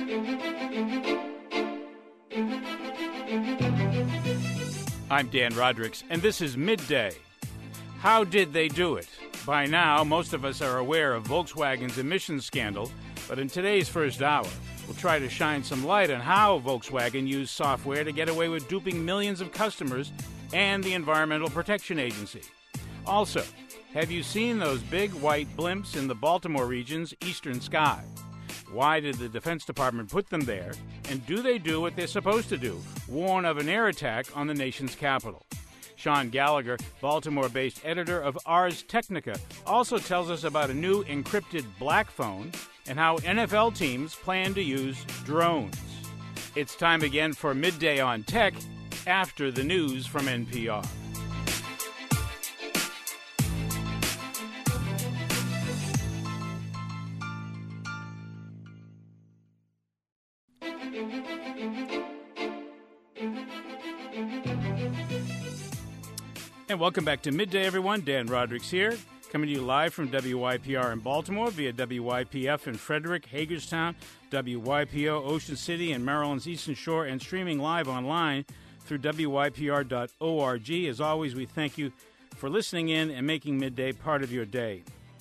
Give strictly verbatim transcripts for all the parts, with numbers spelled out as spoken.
I'm Dan Rodricks, and this is Midday. How did they do it? By now, most of us are aware of Volkswagen's emissions scandal, but in today's first hour, we'll try to shine some light on how Volkswagen used software to get away with duping millions of customers and the Environmental Protection Agency. Also, have you seen those big white blimps in the Baltimore region's eastern sky? Why did the Defense Department put them there? And do they do what they're supposed to do, warn of an air attack on the nation's capital? Sean Gallagher, Baltimore-based editor of Ars Technica, also tells us about a new encrypted black phone and how N F L teams plan to use drones. It's time again for Midday on Tech after the news from N P R. And welcome back to Midday, everyone. Dan Rodricks here, coming to you live from W Y P R in Baltimore via W Y P F in Frederick, Hagerstown, W Y P O, Ocean City, and Maryland's Eastern Shore, and streaming live online through W Y P R dot org. As always, we thank you for listening in and making Midday part of your day.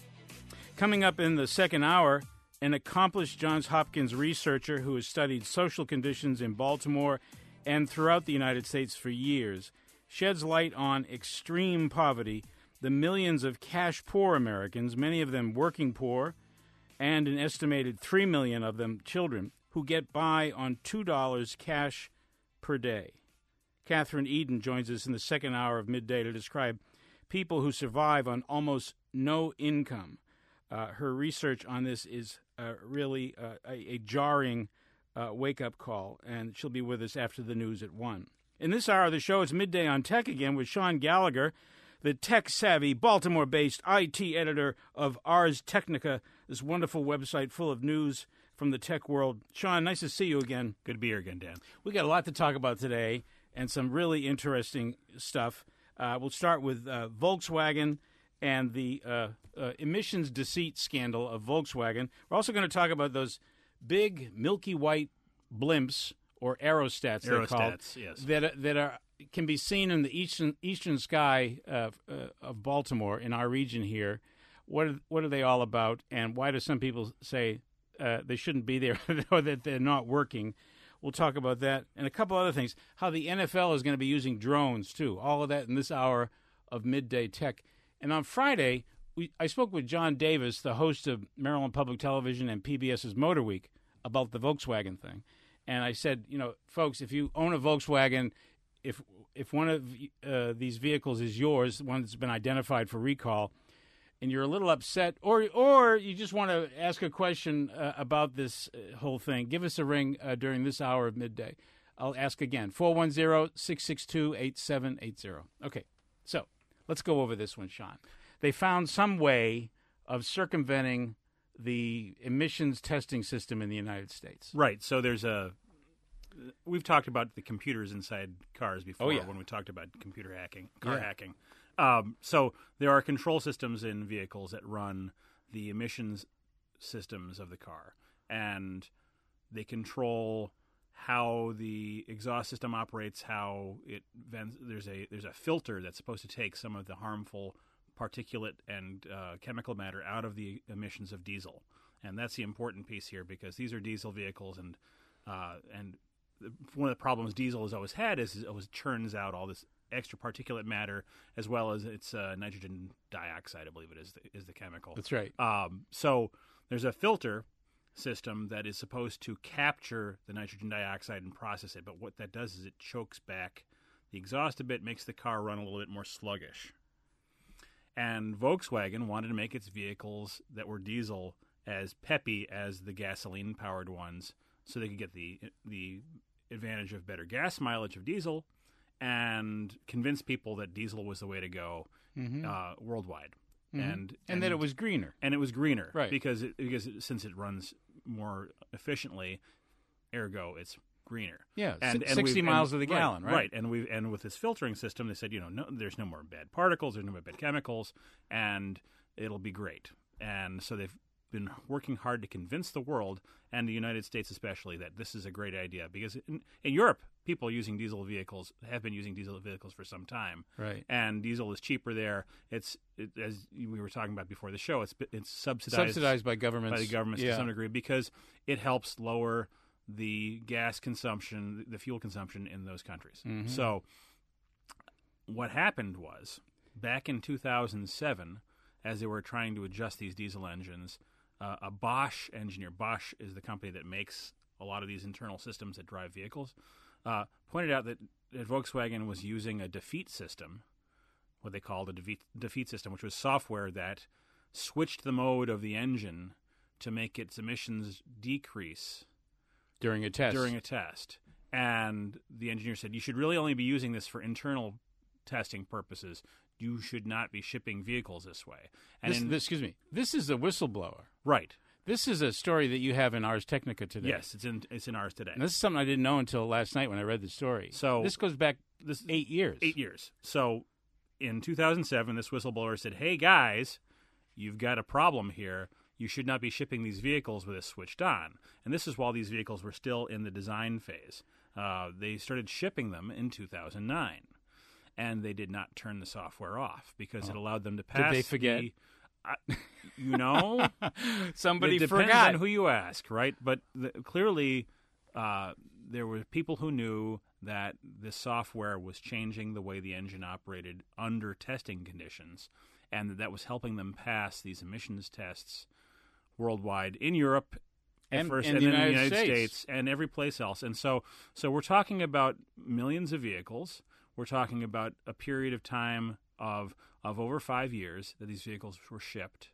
Coming up in the second hour, an accomplished Johns Hopkins researcher who has studied social conditions in Baltimore and throughout the United States for years sheds light on extreme poverty, the millions of cash-poor Americans, many of them working poor, and an estimated three million of them children, who get by on two dollars cash per day. Catherine Eden joins us in the second hour of Midday to describe people who survive on almost no income. Uh, her research on this is uh, really uh, a, a jarring uh, wake-up call, and she'll be with us after the news at one. In this hour of the show, it's Midday on Tech again with Sean Gallagher, the tech-savvy, Baltimore-based I T editor of Ars Technica, this wonderful website full of news from the tech world. Sean, nice to see you again. Good to be here again, Dan. We got a lot to talk about today and some really interesting stuff. Uh, we'll start with uh, Volkswagen and the uh, uh, emissions deceit scandal of Volkswagen. We're also going to talk about those big milky white blimps, or aerostats, they're Aerostats, called, yes. that that are can be seen in the eastern eastern sky uh, uh, of Baltimore in our region here. What are, what are they all about, and why do some people say uh, they shouldn't be there or that they're not working? We'll talk about that and a couple other things. How the N F L is going to be using drones too. All of that in this hour of Midday Tech. And on Friday, we I spoke with John Davis, the host of Maryland Public Television and PBS's Motor Week, about the Volkswagen thing. And I said, you know, folks, if you own a Volkswagen, if if one of uh, these vehicles is yours, one that's been identified for recall, and you're a little upset, or or you just want to ask a question uh, about this uh, whole thing, give us a ring uh, during this hour of Midday. I'll ask again, four one zero, six six two, eight seven eight zero. Okay, so let's go over this one, Sean. They found some way of circumventing the emissions testing system in the United States. Right. So there's a – we've talked about the computers inside cars before oh, yeah. when we talked about computer hacking, car yeah. hacking. Um, so there are control systems in vehicles that run the emissions systems of the car, and they control how the exhaust system operates, how it vents. There's a there's a filter that's supposed to take some of the harmful particulate and uh, chemical matter out of the emissions of diesel, and that's the important piece here because these are diesel vehicles, and uh, and one of the problems diesel has always had is it always churns out all this extra particulate matter as well as its uh, nitrogen dioxide, I believe it is the, is the chemical. That's right. Um, so there's a filter system that is supposed to capture the nitrogen dioxide and process it, but what that does is it chokes back the exhaust a bit, makes the car run a little bit more sluggish. And Volkswagen wanted to make its vehicles that were diesel as peppy as the gasoline-powered ones so they could get the the advantage of better gas mileage of diesel and convince people that diesel was the way to go mm-hmm. uh, worldwide. Mm-hmm. And, and and that it was greener. And it was greener. Right. Because, it, because it, since it runs more efficiently, ergo, it's greener. Yeah, and, s- and sixty and, miles to the gallon, right? Right, and we and with this filtering system, they said, you know, no, there's no more bad particles, there's no more bad chemicals, and it'll be great. And so they've been working hard to convince the world, and the United States especially, that this is a great idea. Because in, in Europe, people using diesel vehicles have been using diesel vehicles for some time. Right. And diesel is cheaper there. It's, it, as we were talking about before the show, it's it's subsidized, Subsidized by governments. by the governments yeah. to some degree because it helps lower the gas consumption, the fuel consumption in those countries. Mm-hmm. So what happened was, back in two thousand seven, as they were trying to adjust these diesel engines, uh, a Bosch engineer, Bosch is the company that makes a lot of these internal systems that drive vehicles, uh, pointed out that, that Volkswagen was using a defeat system, what they called a defeat, defeat system, which was software that switched the mode of the engine to make its emissions decrease During a test. during a test. And the engineer said, you should really only be using this for internal testing purposes. You should not be shipping vehicles this way. And This, in, this, excuse me. This is a whistleblower. right. This is a story that you have in Ars Technica today. Yes, it's in it's in ours today. And this is something I didn't know until last night when I read the story. So this goes back this eight years. Eight years. So in two thousand seven, this whistleblower said, hey, guys, you've got a problem here. You should not be shipping these vehicles with this switched on. And this is while these vehicles were still in the design phase. Uh, they started shipping them in two thousand nine. And they did not turn the software off because Oh. it allowed them to pass. Did they forget? The, uh, you know, Somebody it depends forgot. on who you ask, right? But the, clearly, uh, there were people who knew that this software was changing the way the engine operated under testing conditions, and that that was helping them pass these emissions tests worldwide in Europe at And- first, and and, the then in the United United States. States and every place else. And so, so we're talking about millions of vehicles. We're talking about a period of time of of over five years that these vehicles were shipped,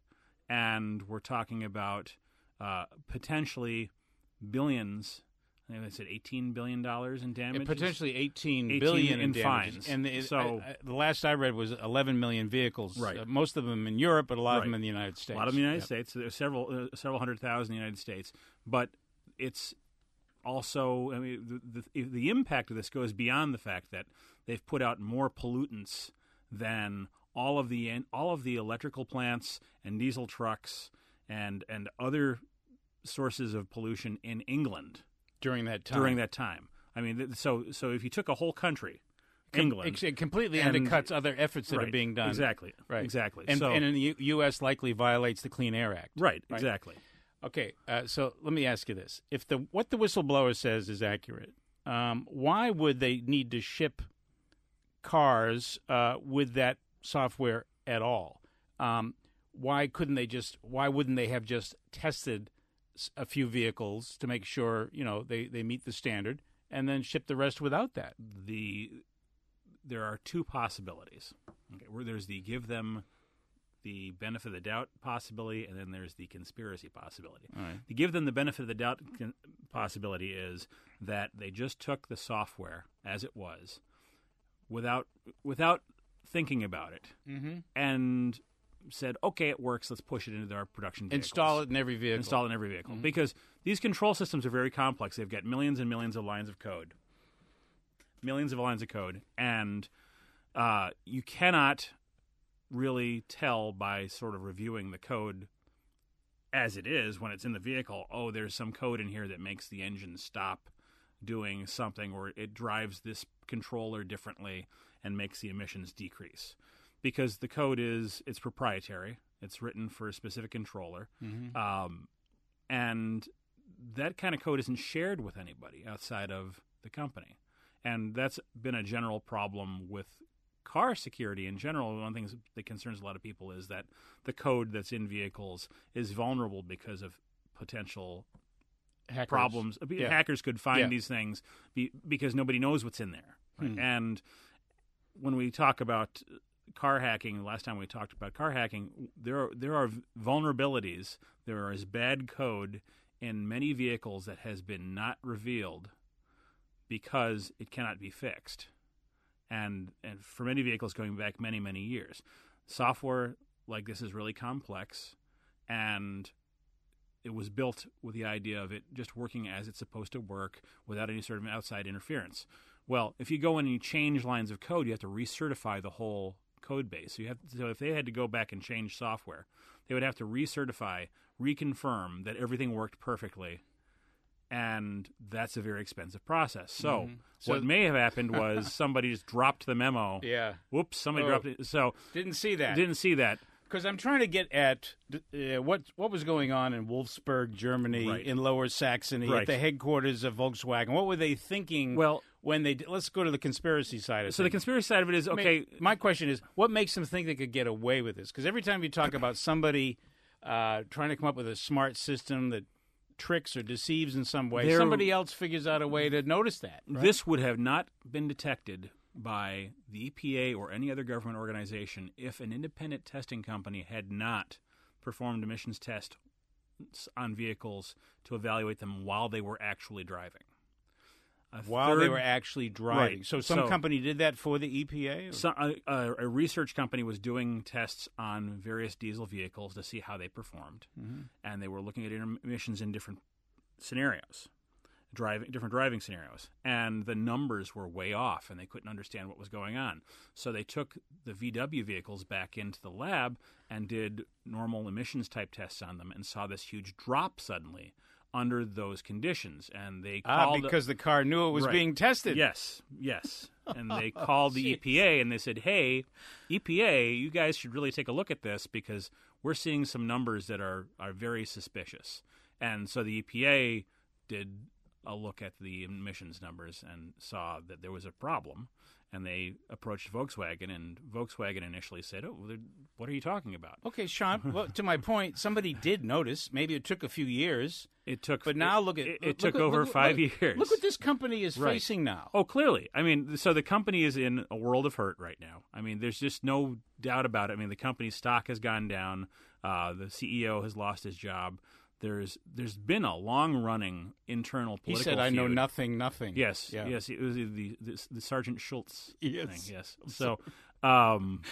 and we're talking about uh, potentially billions. I think they said eighteen billion dollars in damage. And potentially eighteen, eighteen billion in damages. fines. And the, So- I, I, the last I read was eleven million vehicles. Right. Uh, most of them in Europe, but a lot of Right. them in the United States. A lot of them in the United Yep. States. There's several uh, several hundred thousand in the United States, but it's also, I mean, the, the the impact of this goes beyond the fact that they've put out more pollutants than all of the all of the electrical plants and diesel trucks and and other sources of pollution in England During that time. during that time. I mean, th- so so if you took a whole country, Com- England, It, it completely and- undercuts other efforts that right, are being done. exactly, Right. exactly, And, so, and in the U- U.S. likely violates the Clean Air Act. right, right. exactly. Okay, uh, so let me ask you this: if the what the whistleblower says is accurate, um, why would they need to ship cars uh, with that software at all? Um, why couldn't they just? Why wouldn't they have just tested s- a few vehicles to make sure you know they, they meet the standard, and then ship the rest without that? the there are two possibilities. Okay, where there's the give them the benefit of the doubt possibility, and then there's the conspiracy possibility. All right. To give them the benefit of the doubt con- possibility is that they just took the software as it was, without without thinking about it, Mm-hmm. and said, "Okay, it works. Let's push it into our production vehicles." Install it in every vehicle. Install it in every vehicle. Mhm. Because these control systems are very complex. They've got millions and millions of lines of code. Millions of lines of code. And uh, you cannot really tell by sort of reviewing the code as it is when it's in the vehicle, oh, there's some code in here that makes the engine stop doing something, or it drives this controller differently and makes the emissions decrease. Because the code is, it's proprietary. It's written for a specific controller. Mm-hmm. Um, and that kind of code isn't shared with anybody outside of the company. And that's been a general problem with car security in general. One of the things that concerns a lot of people is that the code that's in vehicles is vulnerable because of potential Hackers. problems. Yeah. Hackers could find Yeah. these things be, because nobody knows what's in there. Right? Hmm. And when we talk about car hacking, last time we talked about car hacking, there are, there are vulnerabilities. There is bad code in many vehicles that has been not revealed because it cannot be fixed. And and for many vehicles going back many, many years. Software like this is really complex, and it was built with the idea of it just working as it's supposed to work without any sort of outside interference. Well, if you go in and you change lines of code, you have to recertify the whole code base. So you have so if they had to go back and change software, they would have to recertify, reconfirm that everything worked perfectly, and that's a very expensive process. So, Mm-hmm. So- what may have happened was somebody just dropped the memo. Yeah. Whoops! Somebody Oh. dropped it. So Didn't see that. didn't see that. Because I'm trying to get at uh, what what was going on in Wolfsburg, Germany, Right. in Lower Saxony, Right. at the headquarters of Volkswagen. What were they thinking? Well- when they did, let's go to the conspiracy side of So the things. conspiracy side of it is I mean, okay. my question is, what makes them think they could get away with this? Because every time you talk about somebody uh, trying to come up with a smart system that tricks or deceives in some way, There- somebody else figures out a way to notice that. Right? This would have not been detected by the E P A or any other government organization if an independent testing company had not performed emissions tests on vehicles to evaluate them while they were actually driving. A while they third- were actually driving. Right. So some So- company did that for the E P A? or- So, a, a, a research company was doing tests on various diesel vehicles to see how they performed, Mm-hmm. and they were looking at emissions in different scenarios, driving different driving scenarios, and the numbers were way off, and they couldn't understand what was going on. So they took the V W vehicles back into the lab and did normal emissions type tests on them, and saw this huge drop suddenly under those conditions, and they Ah, called because the car knew it was Right. being tested. Yes, yes. And they called the E P A and they said, hey, E P A, you guys should really take a look at this because we're seeing some numbers that are, are very suspicious. And so the E P A did a look at the emissions numbers and saw that there was a problem. And they approached Volkswagen, and Volkswagen initially said, oh, they're- what are you talking about? Okay, Sean, well, to my point, somebody did notice. Maybe it took a few years. It took, But now look at it, look- it took look- over look- five look- years. Look what this company is Right. facing now. Oh, clearly. I mean, so the company is in a world of hurt right now. I mean, there's just no doubt about it. I mean, the company's stock has gone down. Uh, the C E O has lost his job. There's there's been a long running internal He political said, "I know feud. nothing, nothing." Yes, Yeah. yes, it was the the, the Sergeant Schultz Yes. thing. Yes. So, um,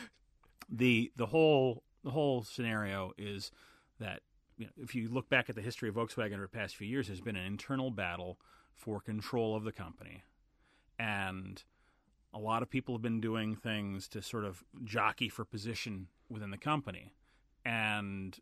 the the whole the whole scenario is that you know, if you look back at the history of Volkswagen over the past few years, there's been an internal battle for control of the company, and a lot of people have been doing things to sort of jockey for position within the company, and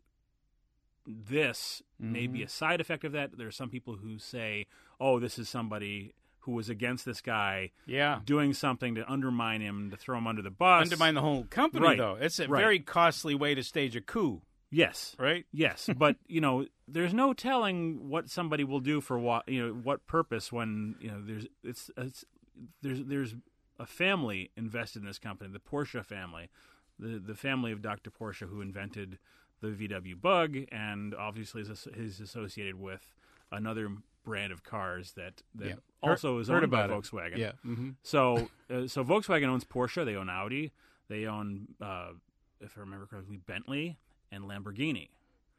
this may be a side effect of that. There are some people who say, oh, this is somebody who was against this guy Yeah. doing something to undermine him, to throw him under the bus. Undermine the whole company, Right. though. It's a Right. very costly way to stage a coup, Yes. right? Yes, but you know, there's no telling what somebody will do for what you know what purpose when you know there's it's, it's there's there's a family invested in this company, the Porsche family, the the family of Doctor Porsche who invented the V W Bug, and obviously is, is associated with another brand of cars that that Yeah. also Heard- is heard owned by about it. Volkswagen. Yeah. Mm-hmm. So, uh, so Volkswagen owns Porsche. They own Audi. They own, uh, if I remember correctly, Bentley and Lamborghini,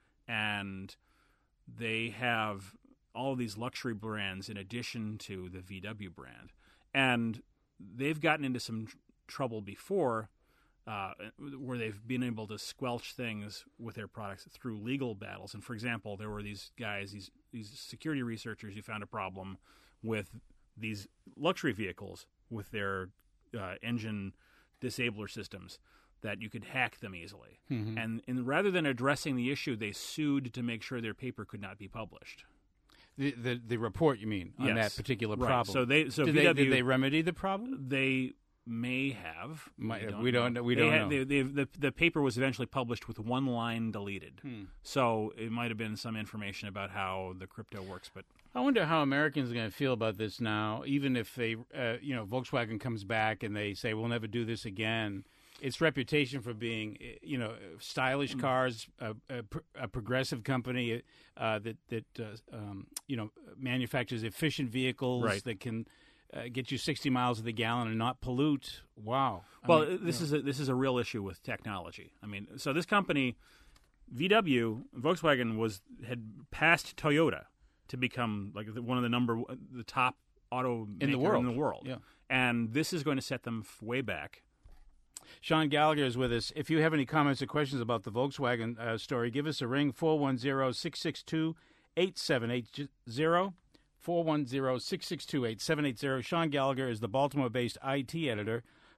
and they have all of these luxury brands in addition to the V W brand, and they've gotten into some tr- trouble before. Uh, where they've been able to squelch things with their products through legal battles. And for example, there were these guys, these these security researchers who found a problem with these luxury vehicles with their uh, engine disabler systems that you could hack them easily. Mm-hmm. And, and rather than addressing the issue, they sued to make sure their paper could not be published. The, the the report, you mean, on Yes. that particular Right. problem? So they so did, V W they, did they remedy the problem? they may have. Might- we don't know- we They don't had- know. They, they, the, the paper was eventually published with one line deleted. Hmm. So it might have been some information about how the crypto works, but I wonder how Americans are going to feel about this now, even if they, uh, you know, Volkswagen comes back and they say, we'll never do this again. Its reputation for being, uh, you know, stylish cars, a, a, pr- a progressive company uh, that, that uh, um, you know, manufactures efficient vehicles Right. that can uh, get you sixty miles to the gallon and not pollute. Wow. I well, mean, this you is a, this is a real issue with technology. I mean, so this company, V W, Volkswagen was had passed Toyota to become like the- one of the number the top auto In the maker world. in the world. Yeah. And this is going to set them f- way back. Sean Gallagher is with us. If you have any comments or questions about the Volkswagen uh, story, give us a ring, four one zero, six six two, eight seven eight zero, four one zero, six six two, eight seven eight zero. Sean Gallagher is the Baltimore-based I T editor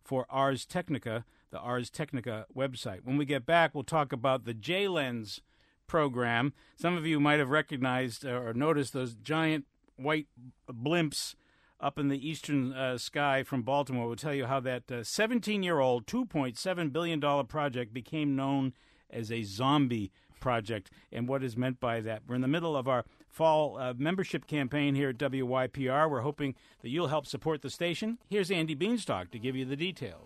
for Ars Technica, the Ars Technica website. When we get back, we'll talk about the J-Lens program. Some of you might have recognized or noticed those giant white blimps up in the eastern uh, sky from Baltimore. We'll tell you how that uh, seventeen-year-old, two point seven billion dollars project became known as a zombie project and what is meant by that. We're in the middle of our fall uh, membership campaign here at W Y P R. We're hoping that you'll help support the station. Here's Andy Beanstalk to give you the details.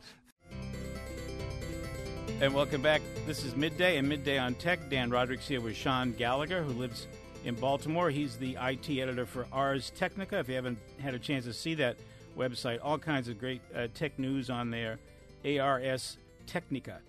And welcome back. This is Midday and Midday on Tech. Dan Roderick's here with Sean Gallagher, who lives in Baltimore. He's the I T editor for Ars Technica. If you haven't had a chance to see that website, all kinds of great uh, tech news on there. Ars Technica,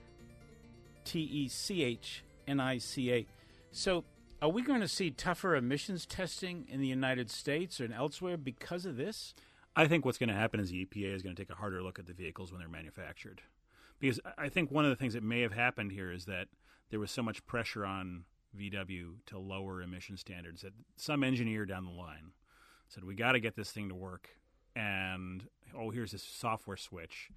T E C H N I C A. So are we going to see tougher emissions testing in the United States or elsewhere because of this? I think what's going to happen is the E P A is going to take a harder look at the vehicles when they're manufactured. Because I think one of the things that may have happened here is that there was so much pressure on V W to lower emission standards that some engineer down the line said, we got to get this thing to work. And, oh, here's this software switch.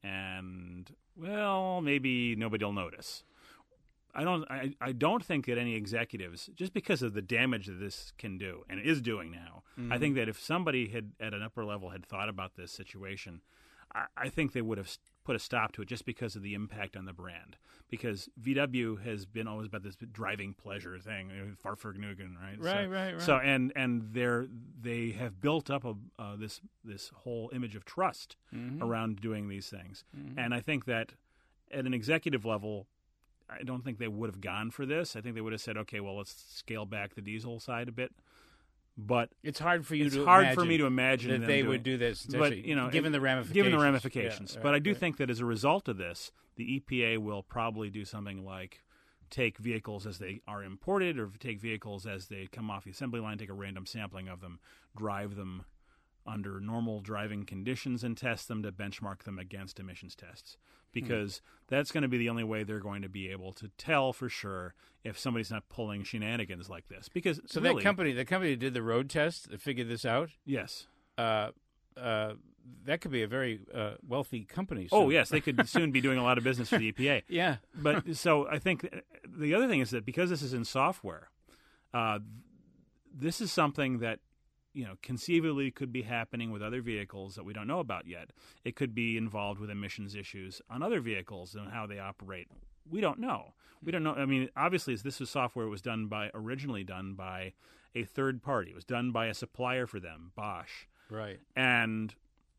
And, well, maybe nobody will notice. I don't I, I don't think that any executives, just because of the damage that this can do, and it is doing now, mm-hmm. I think that if somebody had at an upper level had thought about this situation, I, I think they would have put a stop to it just because of the impact on the brand. Because V W has been always about this driving pleasure thing, Fahrvergnügen, right? Right, so, right, right. So and and they're they have built up a uh, this this whole image of trust mm-hmm. around doing these things, mm-hmm. and I think that at an executive level, I don't think they would have gone for this. I think they would have said, okay, well, let's scale back the diesel side a bit. But it's hard for you it's to hard imagine for me to imagine that them they doing, would do this. But you know, given the ramifications, given the ramifications. Yeah, right, but I do right. think that as a result of this, the E P A will probably do something like take vehicles as they are imported, or take vehicles as they come off the assembly line, take a random sampling of them, drive them under normal driving conditions, and test them to benchmark them against emissions tests. Because hmm. that's going to be the only way they're going to be able to tell for sure if somebody's not pulling shenanigans like this. Because so really, that company, the company that did the road test, that figured this out. Yes. Uh, uh, that could be a very uh, wealthy company. Soon. Oh yes, they could soon be doing a lot of business for the E P A. Yeah. But so I think the other thing is that because this is in software, uh, this is something that, you know, conceivably could be happening with other vehicles that we don't know about yet. It could be involved with emissions issues on other vehicles and how they operate. We don't know. We don't know. I mean, obviously, this was software was done by originally done by a third party. It was done by a supplier for them, Bosch. Right. And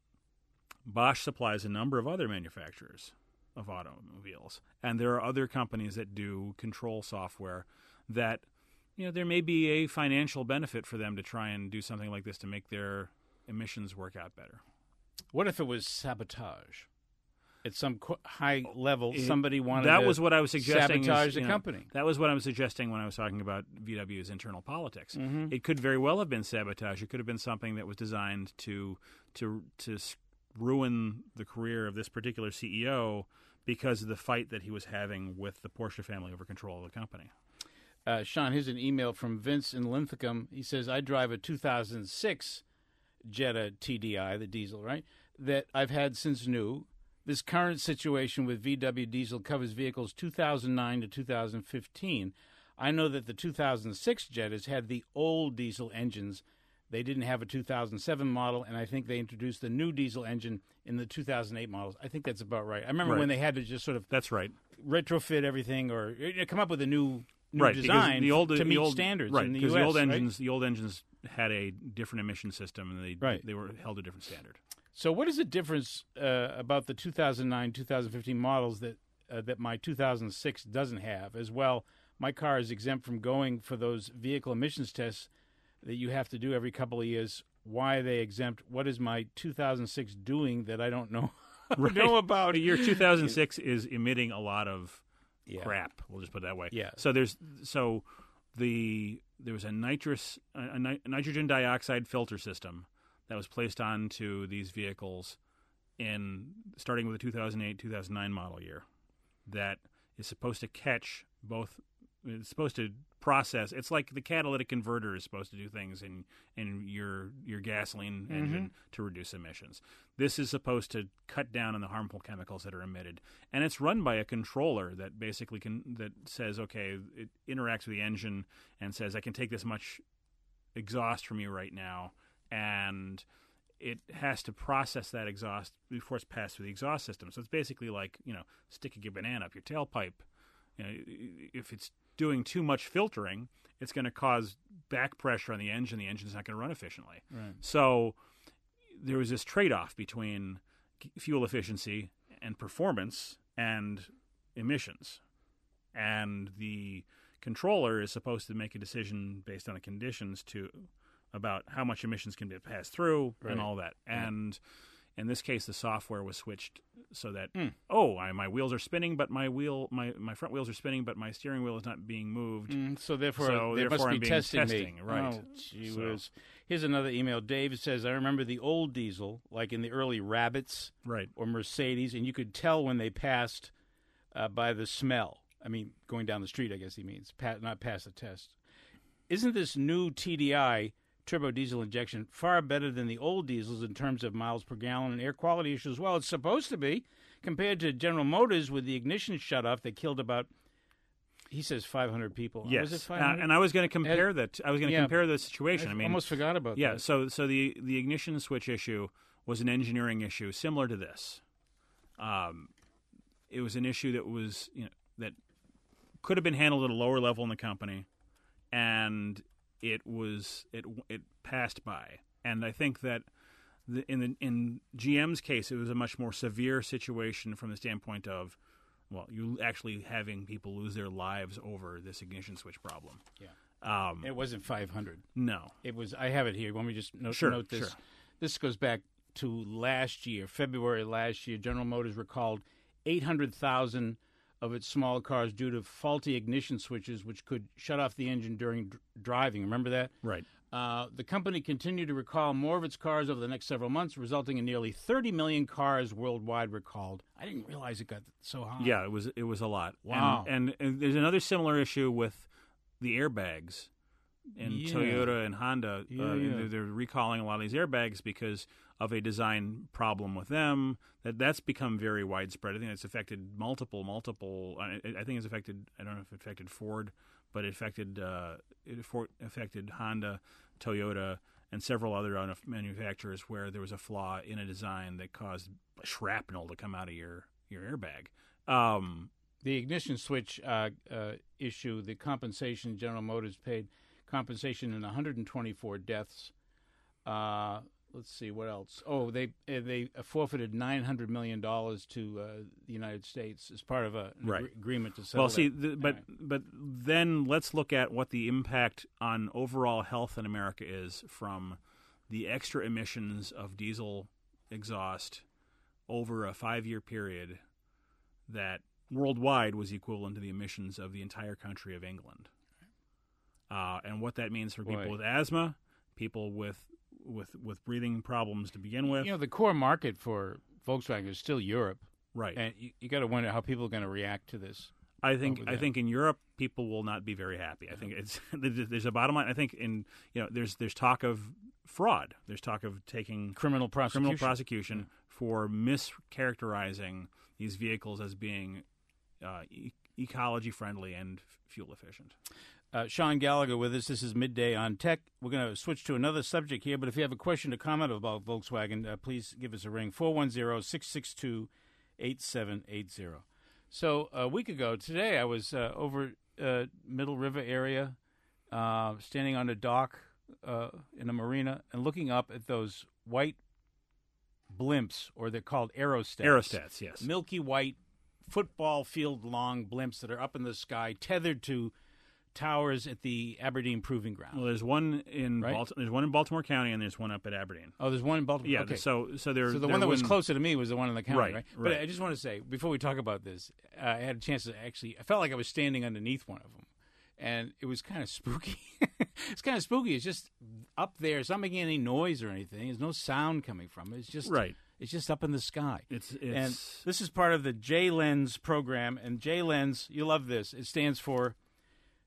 Bosch supplies a number of other manufacturers of automobiles. And there are other companies that do control software that, you know, there may be a financial benefit for them to try and do something like this to make their emissions work out better. What if it was sabotage? At some qu- high level, it, somebody wanted that to was what I was suggesting sabotage is, the know, company. That was what I was suggesting when I was talking about V W's internal politics. Mm-hmm. It could very well have been sabotage. It could have been something that was designed to to to ruin the career of this particular C E O because of the fight that he was having with the Porsche family over control of the company. Uh, Sean, here's an email from Vince in Linthicum. He says, I drive a two thousand six Jetta T D I, the diesel, right, that I've had since new. This current situation with V W Diesel covers vehicles two thousand nine to two thousand fifteen. I know that the two thousand six Jettas had the old diesel engines. They didn't have a two thousand seven model, and I think they introduced the new diesel engine in the two thousand eight models. I think that's about right. I remember right. when they had to just sort of that's right. retrofit everything or you know, come up with a new New right, design the old, to the meet old, standards right, in the because U S. The old right? engines, the old engines had a different emission system, and they right. they were held a different standard. So, what is the difference uh, about the two thousand nine, two thousand fifteen models that uh, that my two thousand six doesn't have? As well, my car is exempt from going for those vehicle emissions tests that you have to do every couple of years. Why are they exempt? What is my two thousand six doing that I don't know right. know about? Your two thousand six is emitting a lot of yeah. crap. We'll just put it that way. Yeah. So there's so the there was a nitrous a, a nitrogen dioxide filter system that was placed onto these vehicles in starting with the two thousand eight, two thousand nine model year that is supposed to catch both it's supposed to process. It's like the catalytic converter is supposed to do things in in your your gasoline Mm-hmm. engine to reduce emissions. This is supposed to cut down on the harmful chemicals that are emitted, and it's run by a controller that basically can that says, okay, it interacts with the engine and says, I can take this much exhaust from you right now, and it has to process that exhaust before it's passed through the exhaust system. So it's basically like, you know, sticking a banana up your tailpipe. You know, if it's doing too much filtering, it's going to cause back pressure on the engine. The engine's not going to run efficiently. Right. So there was this trade-off between fuel efficiency and performance and emissions. And the controller is supposed to make a decision based on the conditions to about how much emissions can be passed through Right. and all that. And in this case, the software was switched so that Mm. oh, I, my wheels are spinning, but my wheel, my, my front wheels are spinning, but my steering wheel is not being moved. Mm, so therefore, So they therefore must I'm be being testing, testing, me. right. Oh, gee So- whiz. Here's another email. Dave says, I remember the old diesel, like in the early Rabbits Right. or Mercedes, and you could tell when they passed uh, by the smell. I mean, going down the street, I guess he means, pa- not pass the test. Isn't this new T D I, turbo diesel injection, far better than the old diesels in terms of miles per gallon and air quality issues? Well, it's supposed to be, compared to General Motors with the ignition shutoff that killed about, he says, five hundred people. Yes, Was it uh, five hundred? and I was going to compare that. I was going to yeah. compare the situation. I, I mean, almost forgot about yeah. that. So, so the the ignition switch issue was an engineering issue similar to this. Um, it was an issue that was you know that could have been handled at a lower level in the company, and it was it it passed by. And I think that the, in the in G M's case, it was a much more severe situation from the standpoint of, well, you actually having people lose their lives over this ignition switch problem. Yeah. Um, It wasn't five hundred. no. It was. I have it here. Want me to just note, Sure, note this? sure. This goes back to last year, February last year. General Motors recalled eight hundred thousand of its small cars due to faulty ignition switches, which could shut off the engine during dr- driving. Remember that? Right. Uh, the company continued to recall more of its cars over the next several months, resulting in nearly thirty million cars worldwide recalled. I didn't realize it got so high. Yeah, it was it was a lot. Wow. And, and, and there's another similar issue with the airbags. And Yeah. Toyota and Honda, Yeah, uh, yeah. They're, they're recalling a lot of these airbags because of a design problem with them. That that's become very widespread. I think it's affected multiple, multiple. I, I think it's affected. I don't know if it affected Ford, but it affected uh, it affected Honda, Toyota, and several other auto manufacturers where there was a flaw in a design that caused shrapnel to come out of your your airbag. Um, The ignition switch uh, uh, issue, the compensation General Motors paid compensation in one hundred twenty-four deaths. Uh, let's see what else. Oh, they uh, they forfeited nine hundred million dollars to uh, the United States as part of a, an Right. agree- agreement to settle. Well, see, that. the, but All right. but then let's look at what the impact on overall health in America is from the extra emissions of diesel exhaust over a five-year period that worldwide was equivalent to the emissions of the entire country of England. Uh, and what that means for Boy. people with asthma, people with with with breathing problems to begin with. You know, the core market for Volkswagen is still Europe, Right. and you, you got to wonder how people are going to react to this. I think over I there. think in Europe people will not be very happy. I think it's there's a bottom line. I think in you know there's there's talk of fraud. There's talk of taking Criminal prosecution. criminal prosecution for mischaracterizing these vehicles as being uh, e- ecology friendly and f- fuel efficient. Uh, Sean Gallagher with us. This is Midday on Tech. We're going to switch to another subject here, but if you have a question or comment about Volkswagen, uh, please give us a ring, four one zero, six six two, eight seven eight zero. So a week ago, today, I was uh, over uh, Middle River area, uh, standing on a dock uh, in a marina and looking up at those white blimps, or they're called aerostats. Aerostats, yes. Milky white, football field long blimps that are up in the sky, tethered to towers at the Aberdeen Proving Ground. Well, there's one in Right? Balti- there's one in Baltimore County and there's one up at Aberdeen. Oh, there's one in Baltimore. Yeah. okay. So so there. So the there one that was wouldn't- closer to me was the one in the county, right? Right, But right. I just want to say, before we talk about this, uh, I had a chance to actually, I felt like I was standing underneath one of them. And it was kind of spooky. It's kind of spooky. It's just up there. It's not making any noise or anything. There's no sound coming from it. It's just Right. It's just up in the sky. It's and it's this is part of the J-Lens program. And J-Lens, you love this. It stands for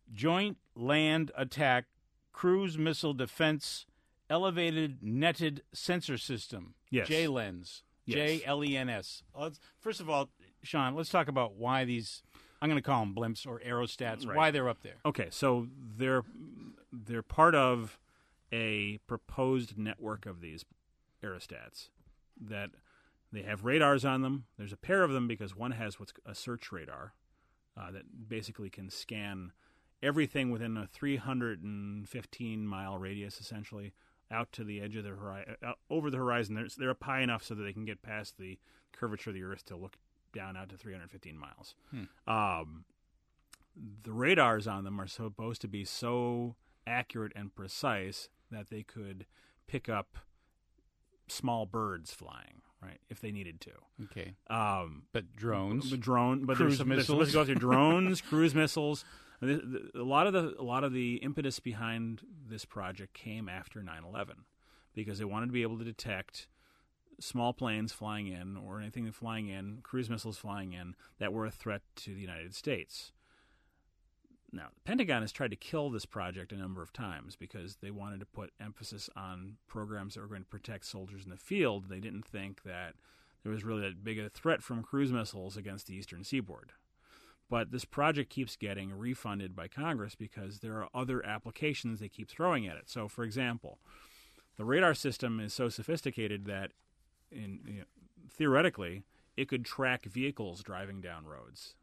Joint Land Attack Cruise Missile Defense Elevated Netted Sensor System. Yes. J LENS. Yes. J L E N S. Let's, first of all, Sean, let's talk about why these, I'm going to call them blimps or aerostats, Right. why they're up there. Okay, so they're they're part of a proposed network of these aerostats that they have radars on them. There's a pair of them because one has what's a search radar uh, that basically can scan everything within a three hundred fifteen mile radius, essentially, out to the edge of the horizon, uh, over the horizon. They're, they're up high enough so that they can get past the curvature of the Earth to look down out to three hundred fifteen miles. Hmm. Um, the radars on them are supposed to be so accurate and precise that they could pick up small birds flying, right, if they needed to. Okay. Um, but drones, but drone, but cruise they're, missiles. they're supposed to go through drones, cruise missiles. The, the, a lot of the a lot of the impetus behind this project came after nine eleven, because they wanted to be able to detect small planes flying in or anything flying in, cruise missiles flying in that were a threat to the United States. Now, the Pentagon has tried to kill this project a number of times because they wanted to put emphasis on programs that were going to protect soldiers in the field. They didn't think that there was really that big a threat from cruise missiles against the eastern seaboard. But this project keeps getting refunded by Congress because there are other applications they keep throwing at it. So, for example, the radar system is so sophisticated that, in, you know, theoretically, it could track vehicles driving down roads.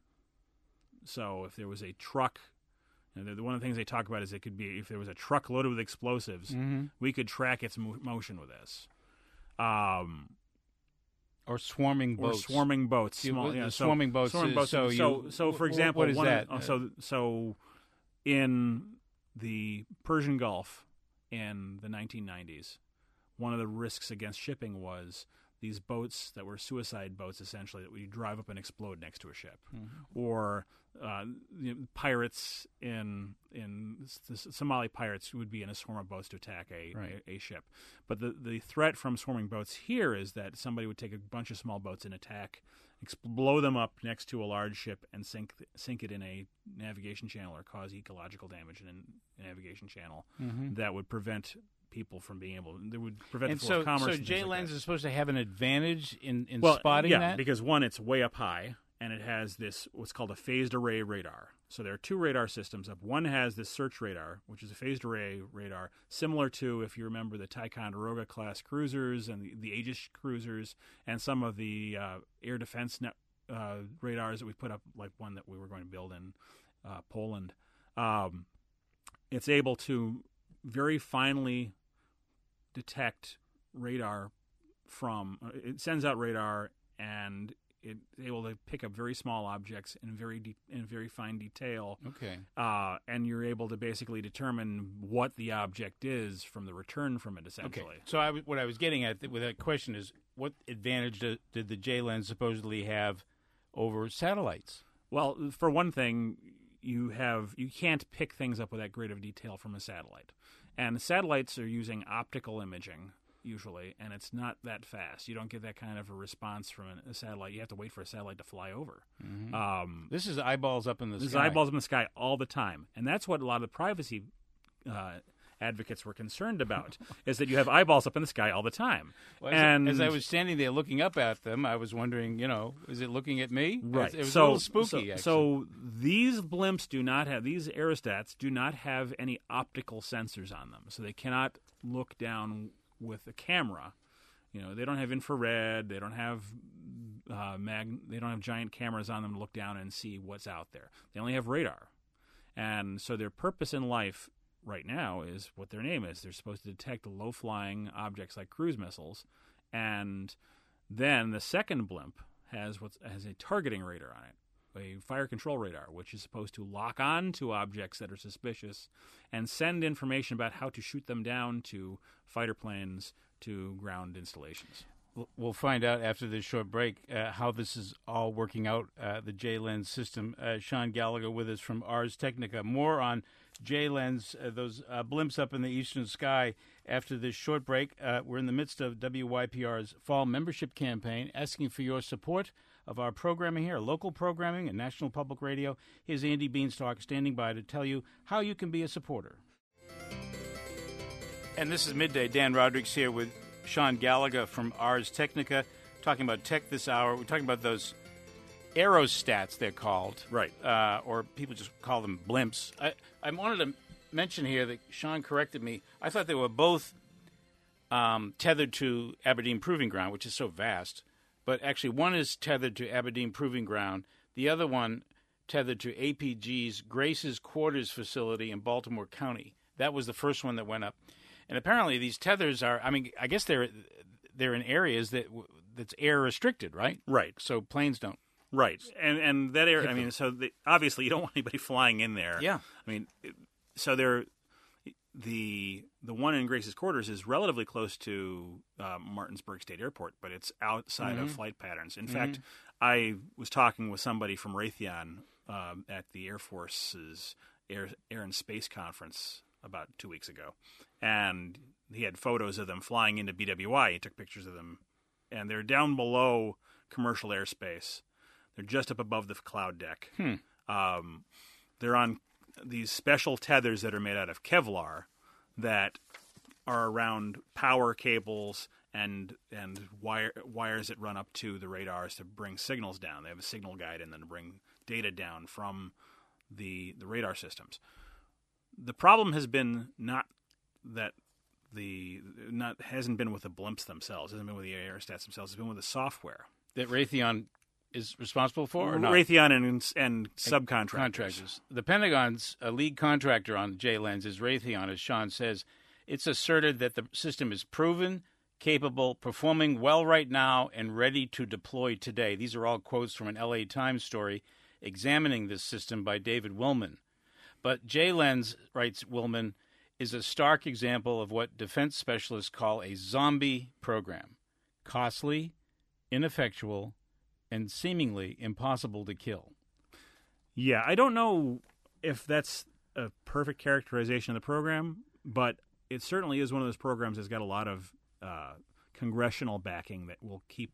So if there was a truck, you know, the, one of the things they talk about is it could be if there was a truck loaded with explosives, mm-hmm. we could track its mo- motion with this. Um, or swarming boats. Or swarming boats. Small, yeah, yeah, so, swarming boats. Swarming is, boats. So, so, you, so, for w- example, what is one that? Of, so, so in the Persian Gulf in the nineteen nineties, one of the risks against shipping was these boats that were suicide boats, essentially, that would drive up and explode next to a ship, mm-hmm. or uh, you know, pirates in in the Somali pirates would be in a swarm of boats to attack a, right. a, a ship. But the the threat from swarming boats here is that somebody would take a bunch of small boats and attack, exp- blow them up next to a large ship, and sink sink it in a navigation channel or cause ecological damage in a navigation channel mm-hmm. that would prevent people from being able, they would prevent and the flow so, of commerce. So and J LENS like is supposed to have an advantage in, in well, spotting yeah, that? because one, it's way up high, and it has this, what's called a phased array radar. So there are two radar systems up. One has this search radar, which is a phased array radar, similar to, if you remember, the Ticonderoga class cruisers and the, the Aegis cruisers and some of the uh, air defense net, uh, radars that we put up, like one that we were going to build in uh, Poland. Um, it's able to very finely detect radar from, uh, it sends out radar, and it's able to pick up very small objects in very de- in very fine detail. Okay. Uh, and you're able to basically determine what the object is from the return from it, essentially. Okay. So I w- what I was getting at with that question is, what advantage do, did the J LENS supposedly have over satellites? Well, for one thing, you have you can't pick things up with that great of detail from a satellite. And satellites are using optical imaging, usually, and it's not that fast. You don't get that kind of a response from a satellite. You have to wait for a satellite to fly over. Mm-hmm. Um, this is eyeballs up in the this sky. This is eyeballs in the sky all the time. And that's what a lot of the privacy uh, advocates were concerned about, is that you have eyeballs up in the sky all the time. Well, and as, as I was standing there looking up at them, I was wondering, you know, is it looking at me? Right. It was so, a little spooky, so, actually. So these blimps do not have, these aerostats do not have any optical sensors on them. So they cannot look down with a camera. You know, they don't have infrared. They don't have uh, mag. They don't have giant cameras on them to look down and see what's out there. They only have radar, and so their purpose in life right now is what their name is. They're supposed to detect low-flying objects like cruise missiles, and then the second blimp has what has a targeting radar on it, a fire control radar, which is supposed to lock on to objects that are suspicious and send information about how to shoot them down to fighter planes, to ground installations. We'll find out after this short break uh, how this is all working out, uh, the J LENS system. Uh, Sean Gallagher with us from Ars Technica. More on J-Lens, uh, those uh, blimps up in the eastern sky. After this short break, uh, we're in the midst of W Y P R's fall membership campaign, asking for your support of our programming here, local programming and National Public Radio. Here's Andy Beanstalk standing by to tell you how you can be a supporter. And this is Midday. Dan Rodrigues here with Sean Gallagher from Ars Technica, talking about tech this hour. We're talking about those aerostats, they're called. Right. Uh, or people just call them blimps. I, I wanted to mention here that Sean corrected me. I thought they were both um, tethered to Aberdeen Proving Ground, which is so vast. But actually, one is tethered to Aberdeen Proving Ground. The other one tethered to A P G's Grace's Quarters facility in Baltimore County. That was the first one that went up. And apparently these tethers are, I mean, I guess they're they're in areas that that's air restricted, right? Right. So planes don't. Right. And and that area, I mean, so the, obviously you don't want anybody flying in there. Yeah. I mean, so they're, the the one in Grace's Quarters is relatively close to uh, Martinsburg State Airport, but it's outside mm-hmm. of flight patterns. In mm-hmm. fact, I was talking with somebody from Raytheon um, at the Air Force's Air, Air and Space Conference about two weeks ago, and he had photos of them flying into B W I. He took pictures of them, and they're down below commercial airspace. They're just up above the cloud deck. Hmm. Um, they're on these special tethers that are made out of Kevlar that are around power cables and and wire, wires that run up to the radars to bring signals down. They have a signal guide and then to bring data down from the the radar systems. The problem has been not that the not hasn't been with the blimps themselves, hasn't been with the aerostats themselves. It's been with the software that Raytheon is responsible for, or not? Raytheon and and subcontractors. Contractors. The Pentagon's uh, lead contractor on J-Lens is Raytheon, as Sean says. It's asserted that the system is proven, capable, performing well right now, and ready to deploy today. These are all quotes from an L A Times story examining this system by David Willman. But J-Lens, writes Willman, is a stark example of what defense specialists call a zombie program. Costly, ineffectual, and seemingly impossible to kill. Yeah, I don't know if that's a perfect characterization of the program, but it certainly is one of those programs that's got a lot of uh, congressional backing that will keep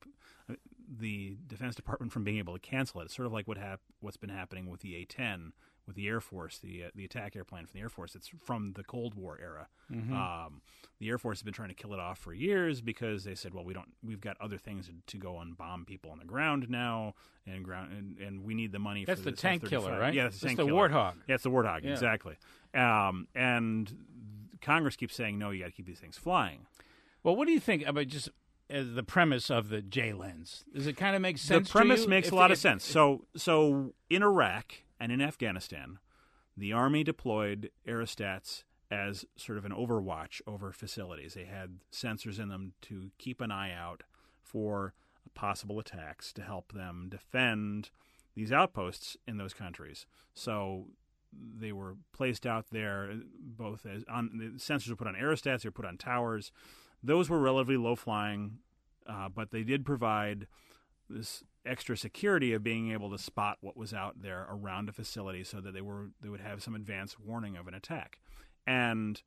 the Defense Department from being able to cancel it. It's sort of like what hap- what's been happening with the A ten, with the Air Force, the uh, the attack airplane from the Air Force. It's from the Cold War era. Mm-hmm. Um, the Air Force has been trying to kill it off for years because they said, well, we don't, we've got other things to, to go and bomb people on the ground now, and ground, and, and we need the money. That's for the tank killer, right? Yeah, that's the that's tank the killer. Warthog. Yeah, it's the Warthog, yeah. exactly. Um, and Congress keeps saying, no, you got to keep these things flying. Well, what do you think about just uh, the premise of the J-Lens? Does it kind of make sense? The premise to you? makes if a lot it, of sense. If, so, so in Iraq and in Afghanistan, the Army deployed aerostats as sort of an overwatch over facilities. They had sensors in them to keep an eye out for possible attacks to help them defend these outposts in those countries. So they were placed out there both as on the sensors were put on aerostats, they were put on towers. Those were relatively low flying, uh, but they did provide this extra security of being able to spot what was out there around a facility so that they were they would have some advance warning of an attack. And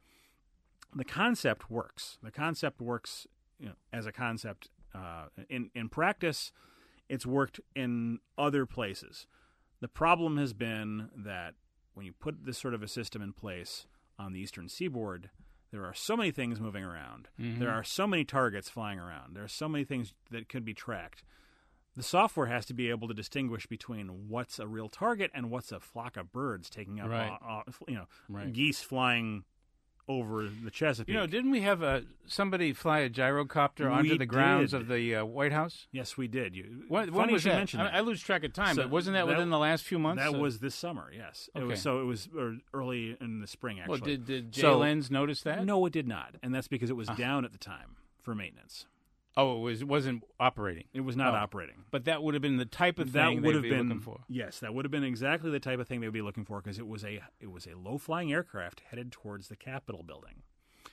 the concept works. The concept works, you know, as a concept. Uh, in, in practice, it's worked in other places. The problem has been that when you put this sort of a system in place on the eastern seaboard, there are so many things moving around. Mm-hmm. There are so many targets flying around. There are so many things that could be tracked. The software has to be able to distinguish between what's a real target and what's a flock of birds taking up, right. uh, uh, you know, right. geese flying over the Chesapeake. You know, didn't we have a somebody fly a gyrocopter we onto the grounds did. of the uh, White House? Yes, we did. You, what, funny when was you that? mention that. I, I lose track of time, so but wasn't that, that within the last few months? That uh, was this summer, yes. Okay. It was, so it was early in the spring, actually. Well, did, did so, J-Lens notice that? No, it did not, and that's because it was uh. down at the time for maintenance. Oh, it was it wasn't operating. It was not oh. operating. But that would have been the type of that thing would they'd have be been, looking for. Yes, that would have been exactly the type of thing they would be looking for because it was a it was a low flying aircraft headed towards the Capitol building.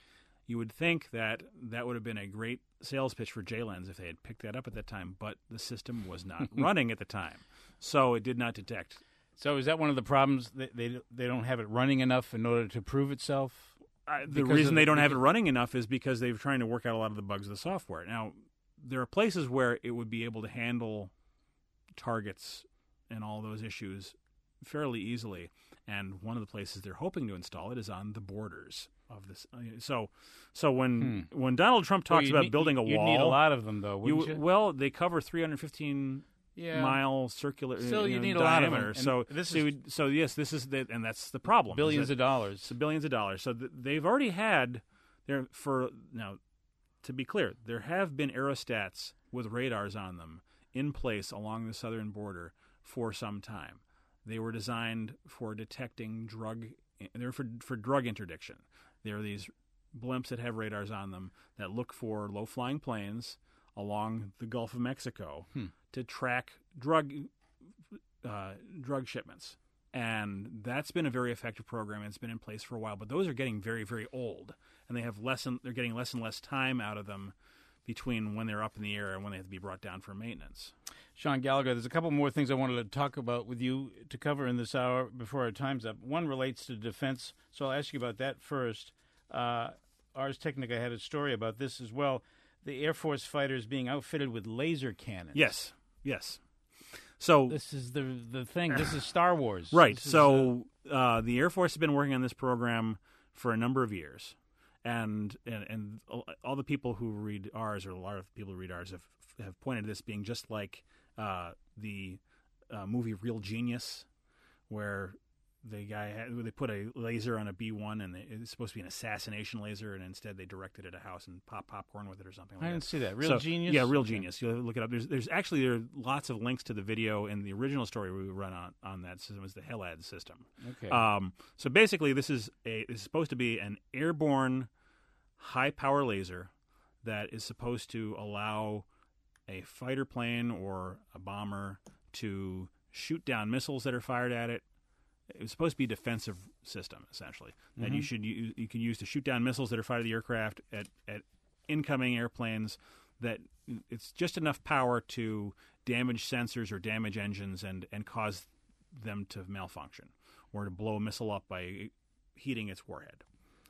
You would think that that would have been a great sales pitch for J-Lens if they had picked that up at that time, but the system was not running at the time, so it did not detect So is that one of the problems? They they, they don't have it running enough in order to prove itself? Uh, the reason they don't have it running enough is because they're trying to work out a lot of the bugs of the software. Now, there are places where it would be able to handle targets and all those issues fairly easily. And one of the places they're hoping to install it is on the borders of this. So, so when hmm. when Donald Trump talks well, about need, building a you'd wall, need a lot of them, though. Wouldn't you, you? Well, they cover three hundred fifteen yeah. mile circular. Still, you you know, need a diameter. lot of them. So this so, is would, so yes, this is the, and that's the problem. Billions that, of dollars. So billions of dollars. So th- they've already had there for now. To be clear, there have been aerostats with radars on them in place along the southern border for some time. They were designed for detecting drug. They're for for drug interdiction. There are these blimps that have radars on them that look for low-flying planes along the Gulf of Mexico hmm. to track drug uh, drug shipments. And that's been a very effective program. It's been in place for a while, but those are getting very, very old, and they have less and they're getting less and less time out of them between when they're up in the air and when they have to be brought down for maintenance. Sean Gallagher, there's a couple more things I wanted to talk about with you to cover in this hour before our time's up. One relates to defense, so I'll ask you about that first. Uh, Ars Technica had a story about this as well. The Air Force fighters being outfitted with laser cannons. Yes, yes. So this is the the thing. This is Star Wars, right? This so is, uh, uh, the Air Force has been working on this program for a number of years, and and and all the people who read ours, or a lot of people who read ours, have have pointed to this being just like uh, the uh, movie Real Genius, where the guy had, they put a laser on a B one, and it's supposed to be an assassination laser, and instead they directed it at a house and pop popcorn with it or something like that. I didn't see that. Real so, Genius? Yeah, Real Genius. You'll look it up. There's there's actually there are lots of links to the video in the original story we run on, on that system is the HELAD system. Okay. Um, so basically this is a this is supposed to be an airborne high power laser that is supposed to allow a fighter plane or a bomber to shoot down missiles that are fired at it. It's supposed to be a defensive system, essentially, mm-hmm. that you should you, you can use to shoot down missiles that are fired at the aircraft at, at incoming airplanes. That it's just enough power to damage sensors or damage engines and, and cause them to malfunction or to blow a missile up by heating its warhead.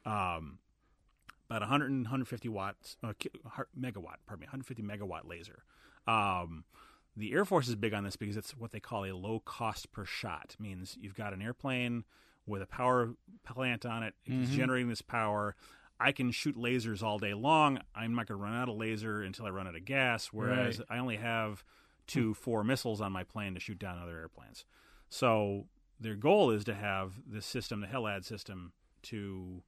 Um, about one hundred, one hundred fifty watts, uh, megawatt, pardon me, one hundred fifty megawatt laser. Um, The Air Force is big on this because it's what they call a low cost per shot. It means you've got an airplane with a power plant on it. It's mm-hmm. generating this power. I can shoot lasers all day long. I'm not going to run out of laser until I run out of gas, whereas right. I only have two, four missiles on my plane to shoot down other airplanes. So their goal is to have this system, the HELAD system, to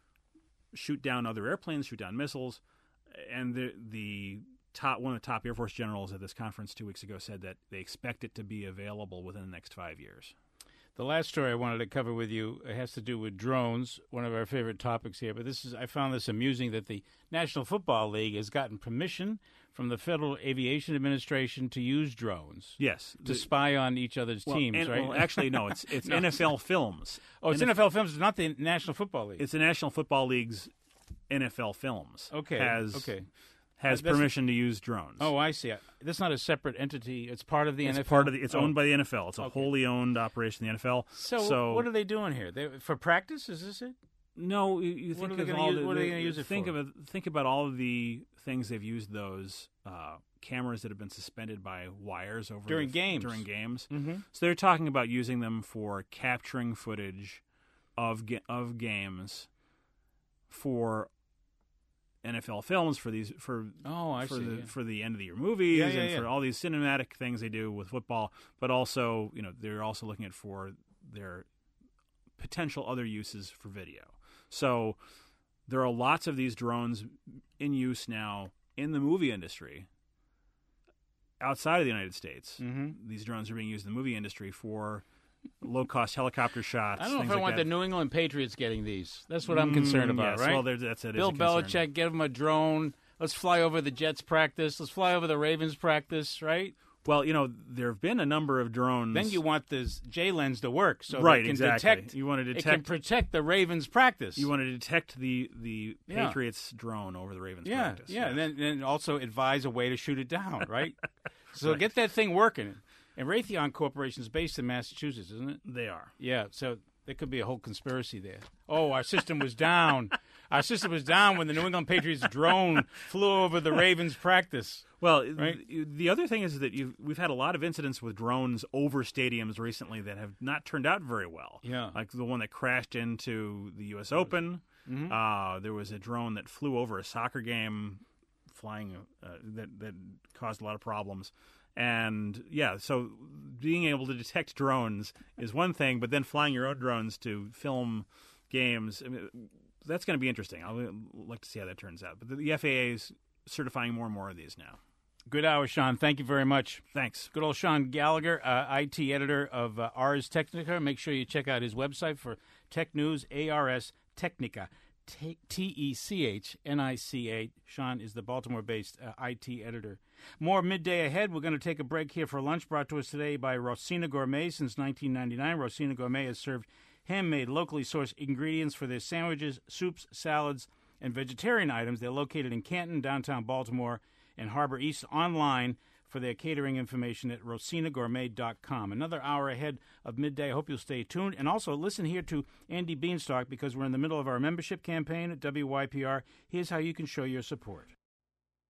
shoot down other airplanes, shoot down missiles, and the the Top, one of the top Air Force generals at this conference two weeks ago said that they expect it to be available within the next five years. The last story I wanted to cover with you has to do with drones, one of our favorite topics here. But this is I found this amusing that the National Football League has gotten permission from the Federal Aviation Administration to use drones. Yes. To the, spy on each other's well, teams, and, right? Well, actually, no, it's it's no. N F L Films. Oh, it's N F L, N F L Films, not the National Football League. It's the National Football League's N F L Films. Okay, has, okay. has That's permission to use drones. Oh, I see. That's not a separate entity. It's part of the it's N F L? Part of the, it's oh. owned by the N F L. It's a okay. wholly owned operation of the N F L. So, so what are they doing here? They, for practice, is this it? No, you, you think what of are all use, the, what are they the, going to use it think for? Of it, think about all of the things they've used those uh, cameras that have been suspended by wires over during the, games. During games, mm-hmm. so they're talking about using them for capturing footage of ga- of games for N F L Films for these for oh I for see the yeah. for the end of the year movies yeah, yeah, and yeah. for all these cinematic things they do with football, but also you know they're also looking at for their potential other uses for video. So there are lots of these drones in use now in the movie industry outside of the United States. Mm-hmm. These drones are being used in the movie industry for low-cost helicopter shots. I don't know if I like want that. the New England Patriots getting these. That's what I'm concerned Mm, about, yes. right? Well, that's it. Bill is a concern. Belichick, give them a drone. Let's fly over the Jets practice. Let's fly over the Ravens practice, right? Well, you know, there have been a number of drones. Then you want this J-lens to work so right, it can exactly. detect. You want to detect. It can protect the Ravens practice. You want to detect the the Yeah. Patriots drone over the Ravens yeah, practice. yeah, Yeah, and then and also advise a way to shoot it down, right? So right. Get that thing working. And Raytheon Corporation is based in Massachusetts, isn't it? They are. Yeah, so there could be a whole conspiracy there. Oh, our system was down. Our system was down when the New England Patriots drone flew over the Ravens practice. Well, right? th- the other thing is that you've, we've had a lot of incidents with drones over stadiums recently that have not turned out very well. Yeah. Like the one that crashed into the U S Open. Mm-hmm. Uh, there was a drone that flew over a soccer game, flying uh, that that caused a lot of problems. And yeah, so being able to detect drones is one thing, but then flying your own drones to film games, I mean, that's going to be interesting. I'll like to see how that turns out. But the F A A is certifying more and more of these now. Good hour, Sean. Thank you very much. Thanks. Good old Sean Gallagher, uh, I T editor of uh, Ars Technica. Make sure you check out his website for tech news, A R S Technica, T E C H N I C A. Sean is the Baltimore-based uh, I T editor. More midday ahead. We're going to take a break here for lunch, brought to us today by Rosina Gourmet. Since nineteen ninety-nine, Rosina Gourmet has served handmade, locally sourced ingredients for their sandwiches, soups, salads, and vegetarian items. They're located in Canton, downtown Baltimore, and Harbor East. Online for their catering information at rosina gourmet dot com. Another hour ahead of midday. I hope you'll stay tuned. And also listen here to Andy Beanstalk, because we're in the middle of our membership campaign at W Y P R. Here's how you can show your support.